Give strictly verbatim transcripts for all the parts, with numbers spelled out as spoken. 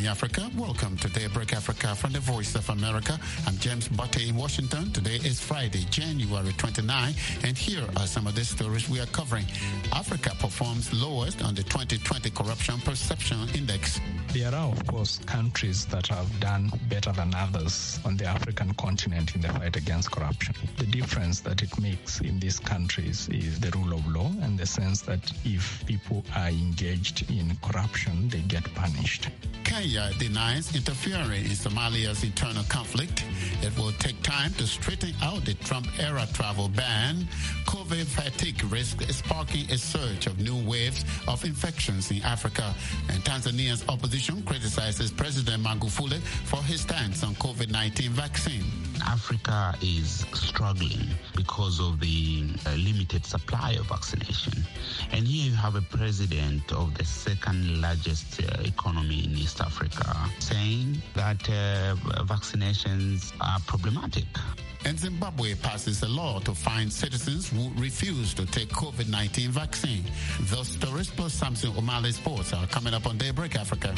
morning, Africa. Welcome to Daybreak Africa from the Voice of America. I'm James Butte in Washington. Today is Friday, January twenty-ninth, and here are some of the stories we are covering. Africa performs lowest on the twenty twenty Corruption Perception Index. There are, of course, countries that have done better than others on the African continent in the fight against corruption. The difference that it makes in these countries is the rule of law, and the sense that if people are engaged in corruption, they get punished. Kenya denies interfering in Somalia's internal conflict. It will take time to straighten out the Trump-era travel ban. COVID fatigue risk is sparking a surge of new waves of infections in Africa. And Tanzania's opposition criticizes President Magufuli for his stance on COVID nineteen vaccine. Africa is struggling because of the uh, limited supply of vaccination. And here you have a president of the second largest uh, economy in East Africa saying that uh, vaccinations are problematic. And Zimbabwe passes a law to fine citizens who refuse to take COVID nineteen vaccine. Those stories plus Samson O'Malley Sports are coming up on Daybreak Africa.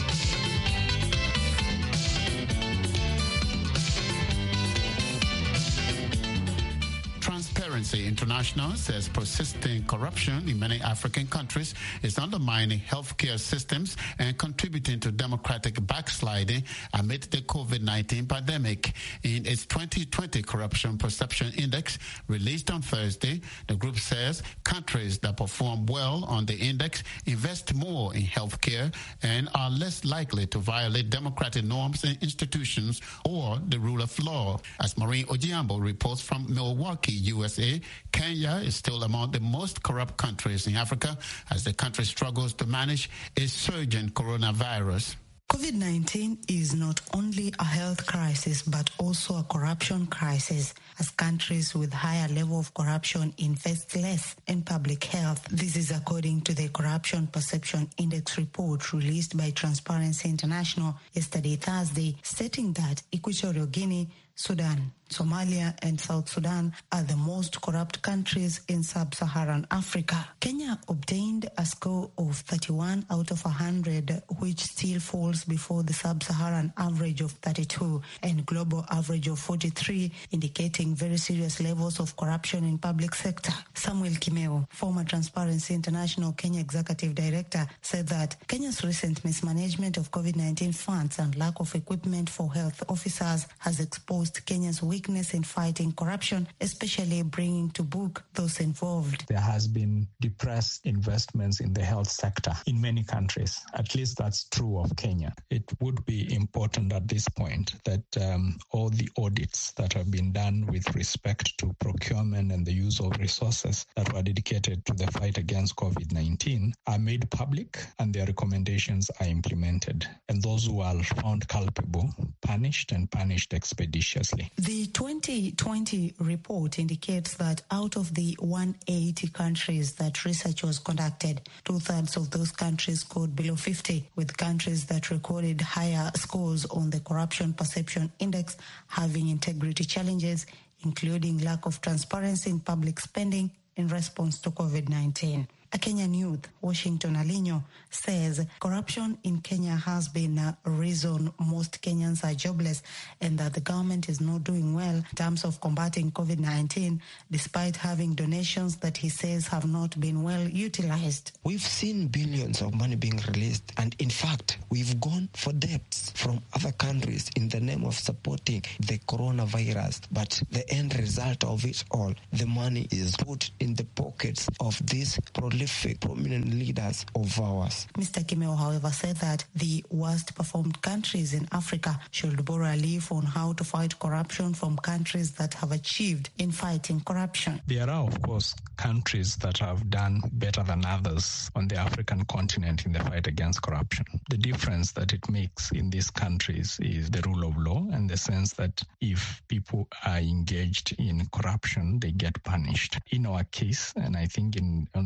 Transparency International says persisting corruption in many African countries is undermining healthcare systems and contributing to democratic backsliding amid the COVID nineteen pandemic. In its twenty twenty Corruption Perception Index released on Thursday, the group says countries that perform well on the index invest more in healthcare and are less likely to violate democratic norms and institutions or the rule of law. As Maureen Ojiambo reports from Milwaukee, U S A, Kenya is still among the most corrupt countries in Africa as the country struggles to manage a surging coronavirus. COVID nineteen is not only a health crisis but also a corruption crisis, as countries with higher level of corruption invest less in public health. This is according to the Corruption Perception Index report released by Transparency International yesterday, Thursday, stating that Equatorial Guinea, Sudan, Somalia and South Sudan are the most corrupt countries in sub-Saharan Africa. Kenya obtained a score of thirty-one out of one hundred, which still falls before the sub-Saharan average of thirty-two and global average of forty-three, indicating very serious levels of corruption in public sector. Samuel Kimeo, former Transparency International Kenya Executive Director, said that Kenya's recent mismanagement of COVID nineteen funds and lack of equipment for health officers has exposed Kenya's weakness in fighting corruption, especially bringing to book those involved. There has been depressed investments in the health sector in many countries. At least that's true of Kenya. It would be important at this point that um, all the audits that have been done with respect to procurement and the use of resources that were dedicated to the fight against COVID nineteen are made public and their recommendations are implemented. And those who are found culpable, punished and punished expeditiously. The twenty twenty report indicates that out of the one hundred eighty countries that research was conducted, two-thirds of those countries scored below fifty, with countries that recorded higher scores on the Corruption Perception Index having integrity challenges, including lack of transparency in public spending in response to COVID nineteen. A Kenyan youth, Washington Alinyo, says corruption in Kenya has been a reason most Kenyans are jobless and that the government is not doing well in terms of combating COVID nineteen, despite having donations that he says have not been well utilized. We've seen billions of money being released, and in fact, we've gone for debts from other countries in the name of supporting the coronavirus. But the end result of it all, the money is put in the pockets of these prolific prominent leaders of ours. Mister Kimeo, however, said that the worst performed countries in Africa should borrow a leaf on how to fight corruption from countries that have achieved in fighting corruption. There are, of course, countries that have done better than others on the African continent in the fight against corruption. The difference that it makes in these countries is the rule of law and the sense that if people are engaged in corruption, they get punished. In our case, and I think in on the continent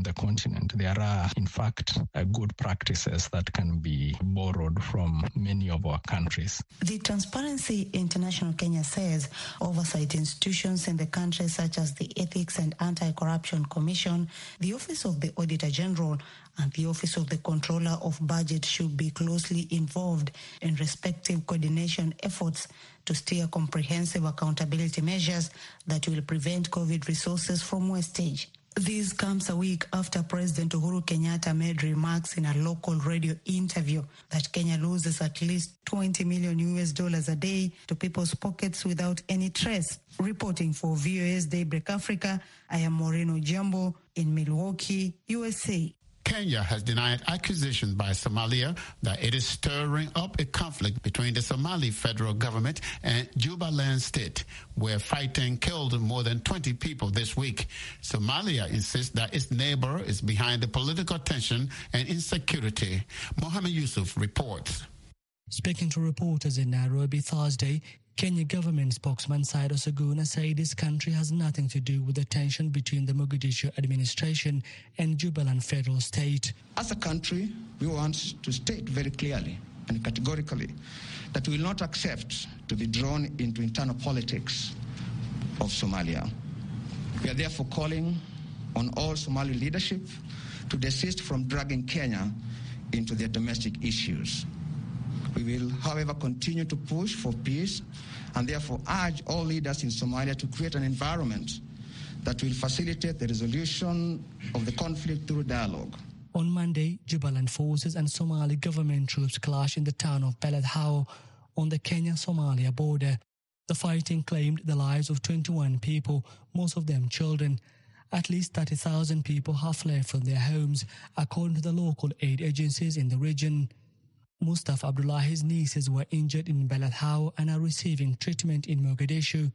continent. There are, in fact, uh, good practices that can be borrowed from many of our countries. The Transparency International Kenya says oversight institutions in the country, such as the Ethics and Anti-Corruption Commission, the Office of the Auditor General, and the Office of the Controller of Budget, should be closely involved in respective coordination efforts to steer comprehensive accountability measures that will prevent COVID resources from wastage. This comes a week after President Uhuru Kenyatta made remarks in a local radio interview that Kenya loses at least twenty million U S dollars a day to people's pockets without any trace. Reporting for V O A's Daybreak Africa, I am Moreno Jambo in Milwaukee, U S A. Kenya has denied accusations by Somalia that it is stirring up a conflict between the Somali federal government and Jubaland state, where fighting killed more than twenty people this week. Somalia insists that its neighbor is behind the political tension and insecurity. Mohammed Yusuf reports. Speaking to reporters in Nairobi Thursday, Kenya government spokesman Cyrus Oguna said his country has nothing to do with the tension between the Mogadishu administration and Jubaland federal state. As a country, we want to state very clearly and categorically that we will not accept to be drawn into internal politics of Somalia. We are therefore calling on all Somali leadership to desist from dragging Kenya into their domestic issues. We will, however, continue to push for peace and therefore urge all leaders in Somalia to create an environment that will facilitate the resolution of the conflict through dialogue. On Monday, Jubaland forces and Somali government troops clashed in the town of Beled How on the Kenya-Somalia border. The fighting claimed the lives of twenty-one people, most of them children. At least thirty thousand people have fled from their homes, according to the local aid agencies in the region. Mustafa Abdullahi's nieces were injured in Beled How and are receiving treatment in Mogadishu.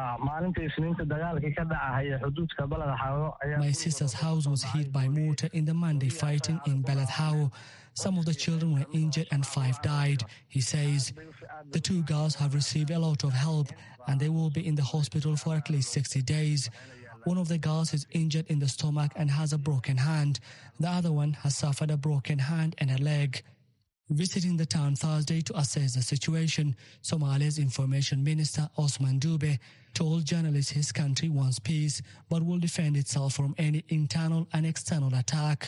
My sister's house was hit by mortar in the Monday fighting in Beled How. Some of the children were injured and five died, he says. The two girls have received a lot of help and they will be in the hospital for at least sixty days. One of the girls is injured in the stomach and has a broken hand. The other one has suffered a broken hand and a leg. Visiting the town Thursday to assess the situation, Somalia's Information Minister Osman Dube told journalists his country wants peace but will defend itself from any internal and external attack.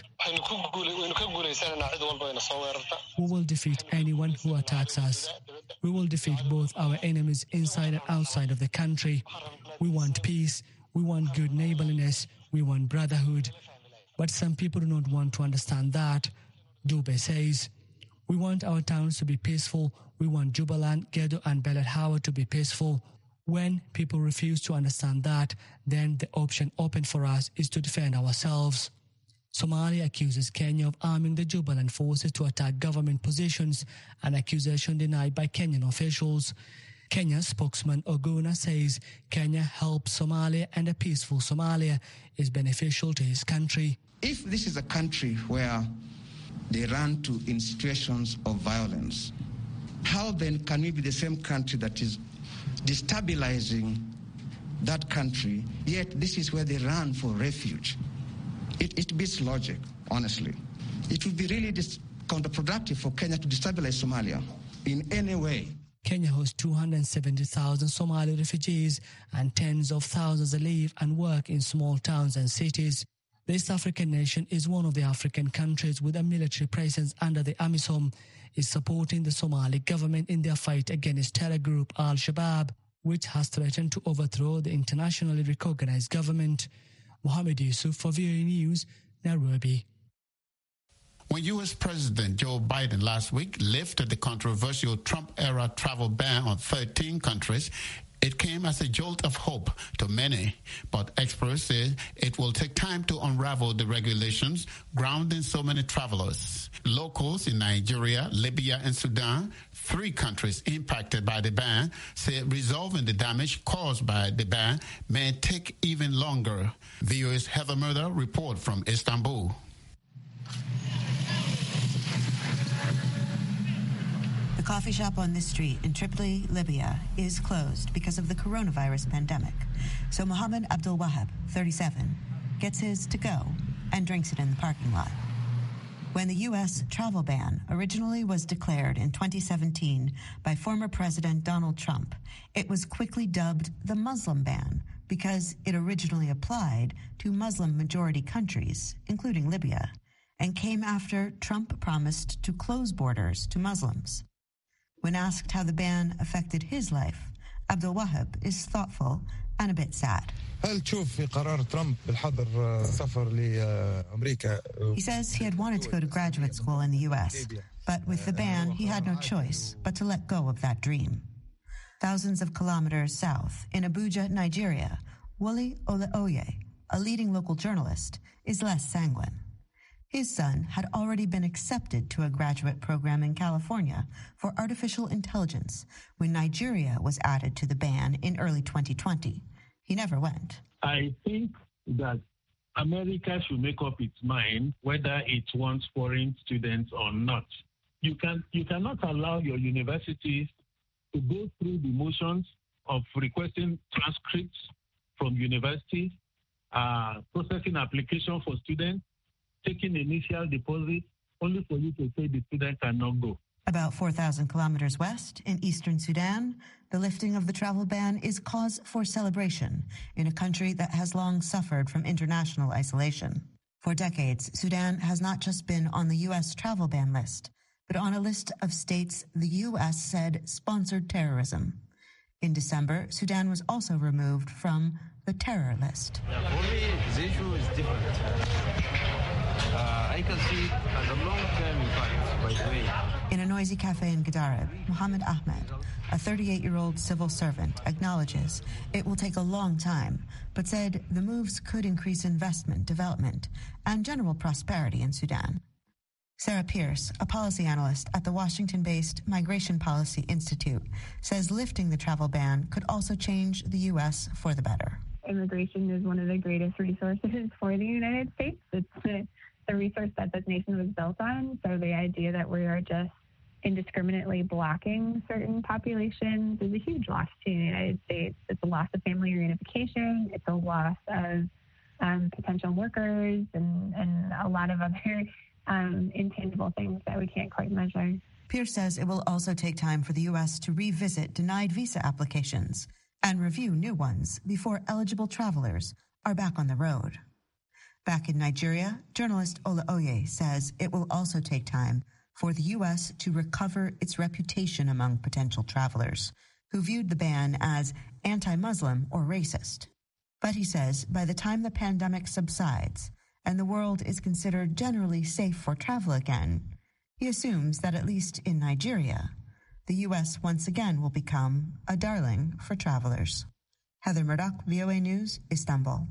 We will defeat anyone who attacks us. We will defeat both our enemies inside and outside of the country. We want peace, we want good neighborliness, we want brotherhood. But some people do not want to understand that, Dube says. We want our towns to be peaceful. We want Jubaland, Gedo and Beled How to be peaceful. When people refuse to understand that, then the option open for us is to defend ourselves. Somalia accuses Kenya of arming the Jubaland forces to attack government positions, an accusation denied by Kenyan officials. Kenya's spokesman Oguna says Kenya helps Somalia and a peaceful Somalia is beneficial to his country. If this is a country where they run to in situations of violence, how then can we be the same country that is destabilizing that country, yet this is where they run for refuge? It, it beats logic, honestly. It would be really dis- counterproductive for Kenya to destabilize Somalia in any way. Kenya hosts two hundred seventy thousand Somali refugees and tens of thousands live and work in small towns and cities. The East African nation is one of the African countries with a military presence under the AMISOM, is supporting the Somali government in their fight against terror group Al-Shabaab, which has threatened to overthrow the internationally recognized government. Mohammed Yusuf for V O A News, Nairobi. When U S President Joe Biden last week lifted the controversial Trump-era travel ban on thirteen countries, it came as a jolt of hope to many, but experts say it will take time to unravel the regulations grounding so many travelers. Locals in Nigeria, Libya, and Sudan, three countries impacted by the ban, say resolving the damage caused by the ban may take even longer. V O A's Heather Murder report from Istanbul. The coffee shop on this street in Tripoli, Libya, is closed because of the coronavirus pandemic. So Mohammed Abdul Wahab, thirty-seven, gets his to go and drinks it in the parking lot. When the U S travel ban originally was declared in twenty seventeen by former President Donald Trump, it was quickly dubbed the Muslim ban because it originally applied to Muslim-majority countries, including Libya, and came after Trump promised to close borders to Muslims. When asked how the ban affected his life, Abdul Wahab is thoughtful and a bit sad. He says he had wanted to go to graduate school in the U S, but with the ban, he had no choice but to let go of that dream. Thousands of kilometers south, in Abuja, Nigeria, Wole Olaoye, a leading local journalist, is less sanguine. His son had already been accepted to a graduate program in California for artificial intelligence when Nigeria was added to the ban in early twenty twenty. He never went. I think that America should make up its mind whether it wants foreign students or not. You can you cannot allow your universities to go through the motions of requesting transcripts from universities, uh, processing application for students, taking initial deposit, only for you to say the student cannot go. About four thousand kilometers west, in eastern Sudan, the lifting of the travel ban is cause for celebration in a country that has long suffered from international isolation. For decades, Sudan has not just been on the U S travel ban list, but on a list of states the U S said sponsored terrorism. In December, Sudan was also removed from the terror list. Yeah, for me, the issue is different. Uh, I can see it as a long-term impact, by the way. In a noisy cafe in Gadarib, Mohammed Ahmed, a thirty-eight-year-old civil servant, acknowledges it will take a long time, but said the moves could increase investment, development, and general prosperity in Sudan. Sarah Pierce, a policy analyst at the Washington-based Migration Policy Institute, says lifting the travel ban could also change the U S for the better. Immigration is one of the greatest resources for the United States. It's the, the resource that this nation was built on. So the idea that we are just indiscriminately blocking certain populations is a huge loss to the United States. It's a loss of family reunification. It's a loss of um, potential workers and, and a lot of other um, intangible things that we can't quite measure. Pierce says it will also take time for the U S to revisit denied visa applications and review new ones before eligible travelers are back on the road. Back in Nigeria, journalist Olaoye says it will also take time for the U S to recover its reputation among potential travelers who viewed the ban as anti-Muslim or racist. But he says by the time the pandemic subsides and the world is considered generally safe for travel again, he assumes that at least in Nigeria, the U S once again will become a darling for travelers. Heather Murdoch, V O A News, Istanbul.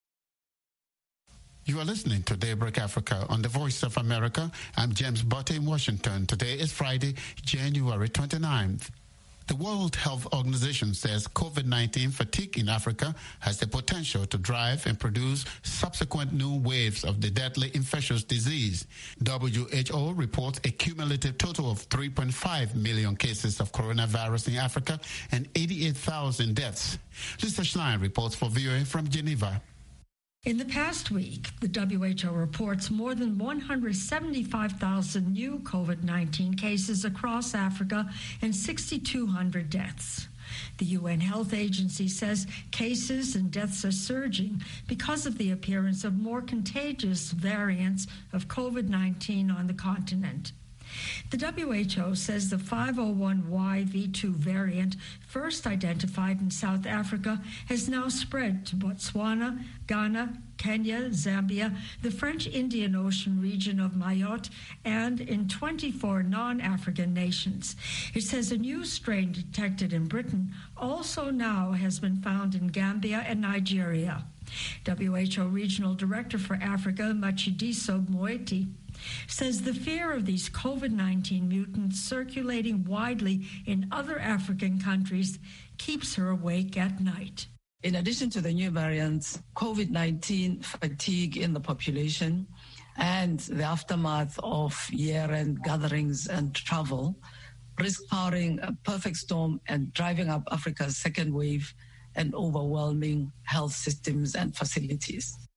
You are listening to Daybreak Africa on the Voice of America. I'm James Botte in Washington. Today is Friday, January twenty-ninth. The World Health Organization says COVID nineteen fatigue in Africa has the potential to drive and produce subsequent new waves of the deadly infectious disease. W H O reports a cumulative total of three point five million cases of coronavirus in Africa and eighty-eight thousand deaths. Lisa Schlein reports for V O A from Geneva. In the past week, the W H O reports more than one hundred seventy-five thousand new COVID nineteen cases across Africa and six thousand two hundred deaths. The U N Health Agency says cases and deaths are surging because of the appearance of more contagious variants of COVID nineteen on the continent. The W H O says the five oh one Y V two variant, first identified in South Africa, has now spread to Botswana, Ghana, Kenya, Zambia, the French Indian Ocean region of Mayotte, and in twenty-four non-African nations. It says a new strain detected in Britain also now has been found in Gambia and Nigeria. W H O Regional Director for Africa, Matshidiso Moeti, says the fear of these COVID nineteen mutants circulating widely in other African countries keeps her awake at night. In addition to the new variants, COVID nineteen fatigue in the population and the aftermath of year-end gatherings and travel risk powering a perfect storm and driving up Africa's second wave and overwhelming health systems and facilities.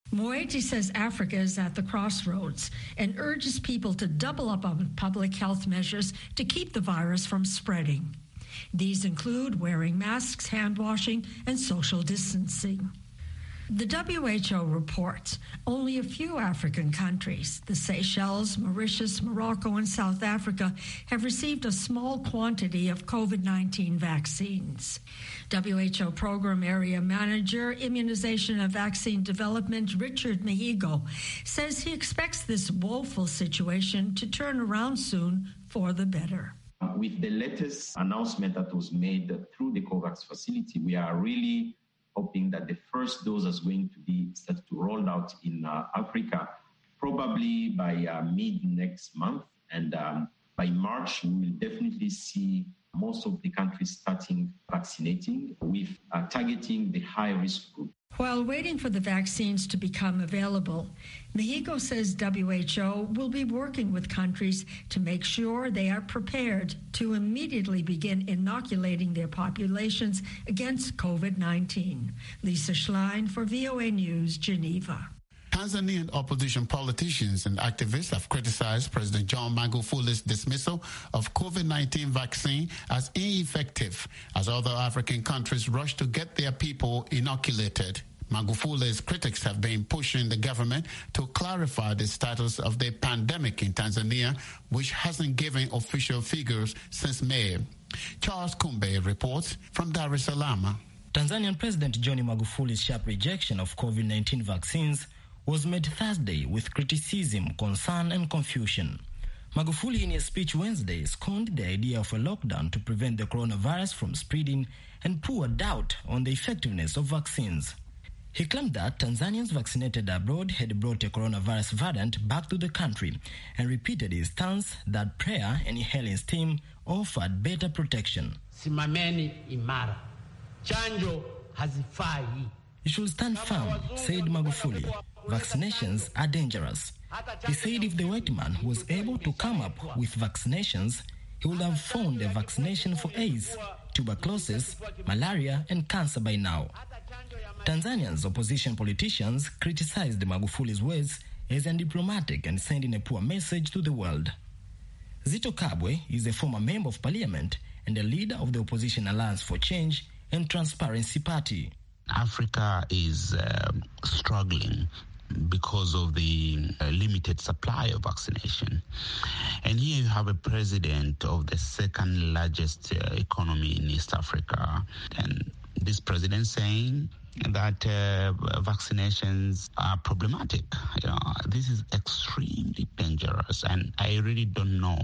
Moeti says Africa is at the crossroads and urges people to double up on public health measures to keep the virus from spreading. These include wearing masks, hand washing, and social distancing. The W H O reports only a few African countries, the Seychelles, Mauritius, Morocco, and South Africa, have received a small quantity of COVID nineteen vaccines. W H O Program Area Manager, Immunization and Vaccine Development, Richard Mehigo, says he expects this woeful situation to turn around soon for the better. With the latest announcement that was made through the COVAX facility, we are really hoping that the first dose is going to be started to roll out in uh, Africa, probably by uh, mid next month. And um, by March, we will definitely see most of the countries starting vaccinating with uh, targeting the high-risk group. While waiting for the vaccines to become available, Mehigo says W H O will be working with countries to make sure they are prepared to immediately begin inoculating their populations against COVID nineteen. Lisa Schlein for V O A News, Geneva. Tanzanian opposition politicians and activists have criticized President John Magufuli's dismissal of COVID nineteen vaccine as ineffective as other African countries rush to get their people inoculated. Magufuli's critics have been pushing the government to clarify the status of the pandemic in Tanzania, which hasn't given official figures since May. Charles Kumbe reports from Dar es Salaam. Tanzanian President John Magufuli's sharp rejection of COVID nineteen vaccines was made Thursday with criticism, concern, and confusion. Magufuli, in a speech Wednesday, scorned the idea of a lockdown to prevent the coronavirus from spreading and poured doubt on the effectiveness of vaccines. He claimed that Tanzanians vaccinated abroad had brought a coronavirus variant back to the country and repeated his stance that prayer and Helen's team offered better protection. Simameni imara. Chanjo hazifai. You should stand firm, said Magufuli. Vaccinations are dangerous. He said if the white man was able to come up with vaccinations, he would have found a vaccination for AIDS, tuberculosis, malaria, and cancer by now. Tanzania's opposition politicians criticized Magufuli's words as undiplomatic and sending a poor message to the world. Zito Kabwe is a former member of parliament and a leader of the opposition Alliance for Change and Transparency Party. Africa is uh, struggling because of the uh, limited supply of vaccination. And here you have a president of the second largest uh, economy in East Africa. And this president saying that uh, vaccinations are problematic. You know, this is extremely dangerous. And I really don't know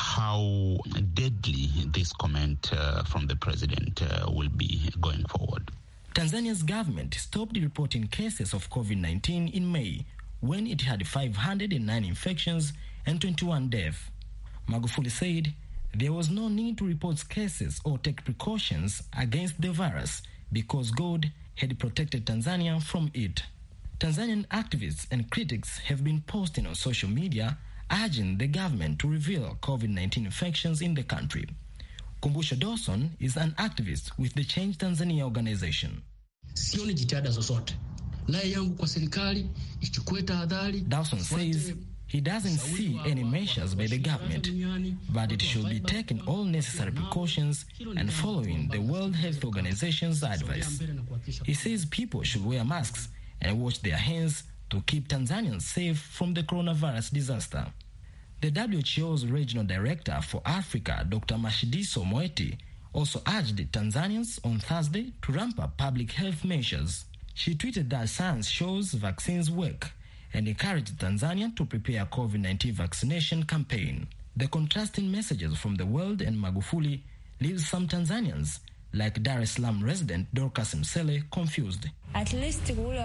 how deadly this comment uh, from the president uh, will be going forward. Tanzania's government stopped reporting cases of COVID nineteen in May, when it had five hundred nine infections and twenty-one deaths. Magufuli said there was no need to report cases or take precautions against the virus because God had protected Tanzania from it. Tanzanian activists and critics have been posting on social media urging the government to reveal COVID nineteen infections in the country. Kumbusha Dawson is an activist with the Change Tanzania organization. Sioni jitihada zozote. Lai yangu kwa serikali ichukue tahadhari. Dawson says he doesn't see any measures by the government, but it should be taking all necessary precautions and following the World Health Organization's advice. He says people should wear masks and wash their hands to keep Tanzanians safe from the coronavirus disaster. The W H O's regional director for Africa, Doctor Matshidiso Moeti, also urged Tanzanians on Thursday to ramp up public health measures. She tweeted that science shows vaccines work and encouraged Tanzania to prepare a COVID nineteen vaccination campaign. The contrasting messages from the world and Magufuli leaves some Tanzanians, like Dar es Salaam resident Dorcas Msele, confused. At least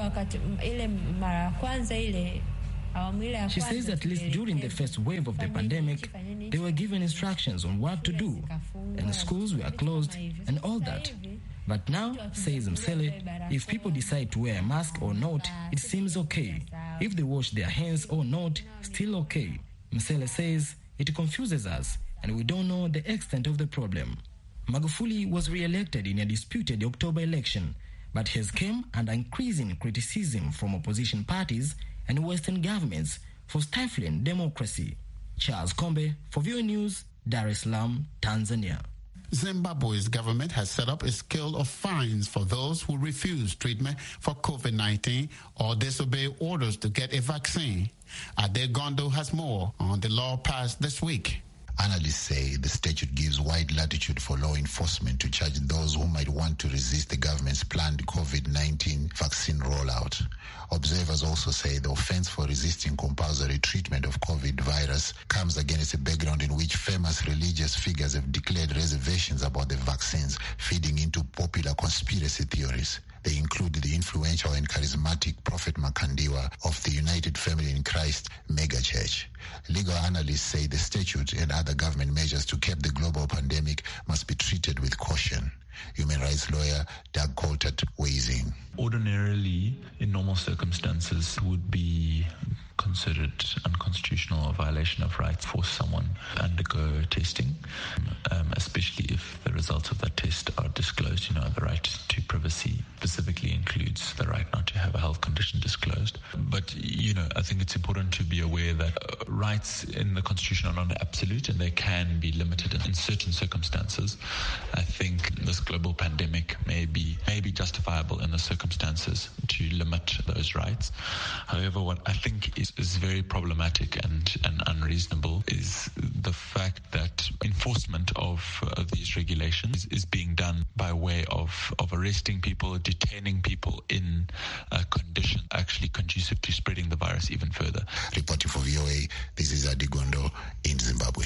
ile mara kwanza ile She says at least during the first wave of the pandemic, they were given instructions on what to do, and schools were closed and all that. But now, says Msele, if people decide to wear a mask or not, it seems okay. If they wash their hands or not, still okay. Msele says it confuses us, and we don't know the extent of the problem. Magufuli was re-elected in a disputed October election, but has come under increasing criticism from opposition parties and Western governments for stifling democracy. Charles Kombe for V O A News, Dar es Salaam, Tanzania. Zimbabwe's government has set up a scale of fines for those who refuse treatment for COVID nineteen or disobey orders to get a vaccine. Ade Gondo has more on the law passed this week. Analysts say the statute gives wide latitude for law enforcement to charge those who might want to resist the government's planned COVID nineteen vaccine rollout. Observers also say the offense for resisting compulsory treatment of COVID virus comes against a background in which famous religious figures have declared reservations about the vaccines, feeding into popular conspiracy theories. They include the influential and charismatic Prophet Makandiwa of the United Family in Christ megachurch. Legal analysts say the statute and other government measures to curb the global pandemic must be treated with caution. Human rights lawyer Doug Coltert weighs in. Ordinarily, in normal circumstances, would be considered unconstitutional or violation of rights for someone to undergo testing, um, especially if the results of that test are disclosed. You know, the right to privacy specifically includes the right not to have a health condition disclosed. But, you know, I think it's important to be aware that uh, rights in the Constitution are not absolute and they can be limited in, in certain circumstances. I think this global pandemic may be, may be justifiable in the circumstances to limit those rights. However, what I think is is very problematic and, and unreasonable is the fact that enforcement of uh, these regulations is, is being done by way of, of arresting people, detaining people in a condition actually conducive to spreading the virus even further. Reporting for V O A, this is Ade Gondo in Zimbabwe.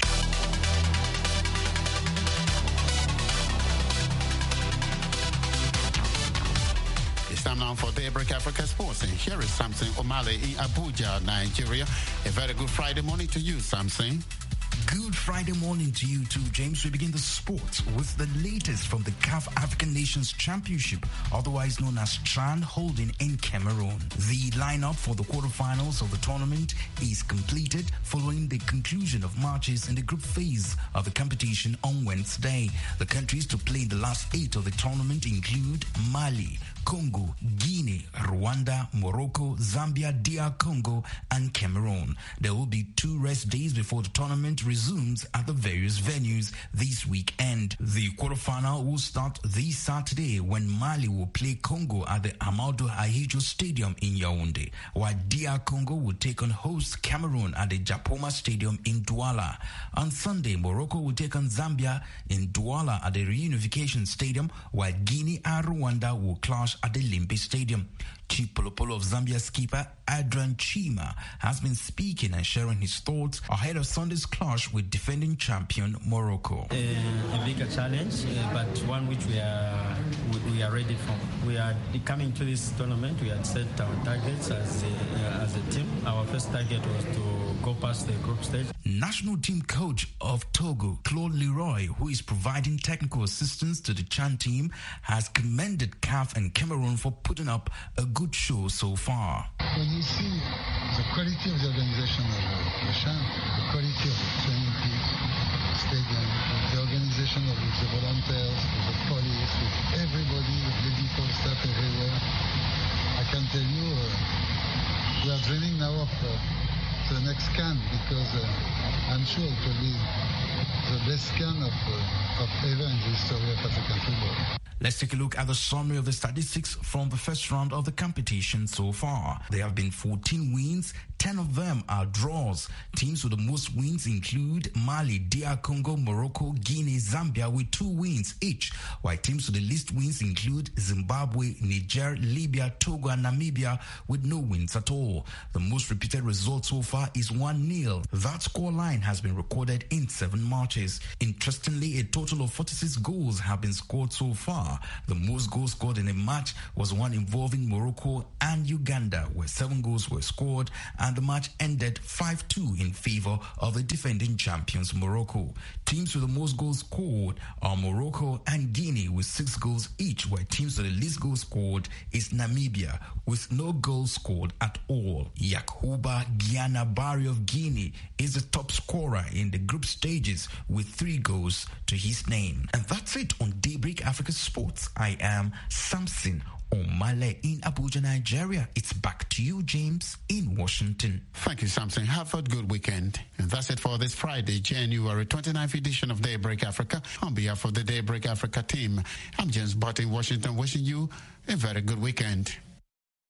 It's time now for Daybreak Africa Sports, and here is Samson Omale in Abuja, Nigeria. A very good Friday morning to you, Samson. Good Friday morning to you too, James. We begin the sports with the latest from the C A F African Nations Championship, otherwise known as Tran, holding in Cameroon. The lineup for the quarterfinals of the tournament is completed following the conclusion of matches in the group phase of the competition on Wednesday. The countries to play in the last eight of the tournament include Mali, Congo, Guinea, Rwanda, Morocco, Zambia, D R Congo, and Cameroon. There will be two rest days before the tournament resumes at the various venues this weekend. The quarterfinal will start this Saturday when Mali will play Congo at the Amadou Ahidjo Stadium in Yaoundé, while D R Congo will take on host Cameroon at the Japoma Stadium in Douala. On Sunday, Morocco will take on Zambia in Douala at the Reunification Stadium, while Guinea and Rwanda will clash at the Limbe Stadium. Chief Polopolo of Zambia skipper Adrian Chima has been speaking and sharing his thoughts ahead of Sunday's clash with defending champion Morocco. Uh, a bigger challenge, uh, but one which we are we, we are ready for. We are coming to this tournament. We had set our targets as a, uh, as a team. Our first target was to go past the group stage. National team coach of Togo, Claude Leroy, who is providing technical assistance to the Chan team, has commended C A F and Cameroon for putting up a good show so far. When you see the quality of the organization of the Chan, the quality of the training pitch, the stadium, the organization of the volunteers, the police, with everybody, the medical staff everywhere, I can tell you uh, we are dreaming now of uh, the next CAN, because uh, I'm sure it will be the best CAN of, uh, of ever in the history of African football. Let's take a look at the summary of the statistics from the first round of the competition so far. There have been fourteen wins, ten of them are draws. Teams with the most wins include Mali, D R Congo, Morocco, Guinea, Zambia with two wins each, while teams with the least wins include Zimbabwe, Niger, Libya, Togo, and Namibia with no wins at all. The most repeated result so far is one nil. That scoreline has been recorded in seven matches. Interestingly, a total of forty-six goals have been scored so far. The most goals scored in a match was one involving Morocco and Uganda, where seven goals were scored, and the match ended five two in favor of the defending champions Morocco. Teams with the most goals scored are Morocco and Guinea with six goals each, while teams with the least goals scored is Namibia with no goals scored at all. Yakuba Gianabari of Guinea is the top scorer in the group stages with three goals to his name. And that's it on Daybreak Africa Sport. sports. I am Samson Omale in Abuja, Nigeria. It's back to you, James, in Washington. Thank you, Samson. Have a good weekend. And that's it for this Friday, January twenty-ninth edition of Daybreak Africa. On behalf of the Daybreak Africa team, I'm James Butt in Washington, wishing you a very good weekend.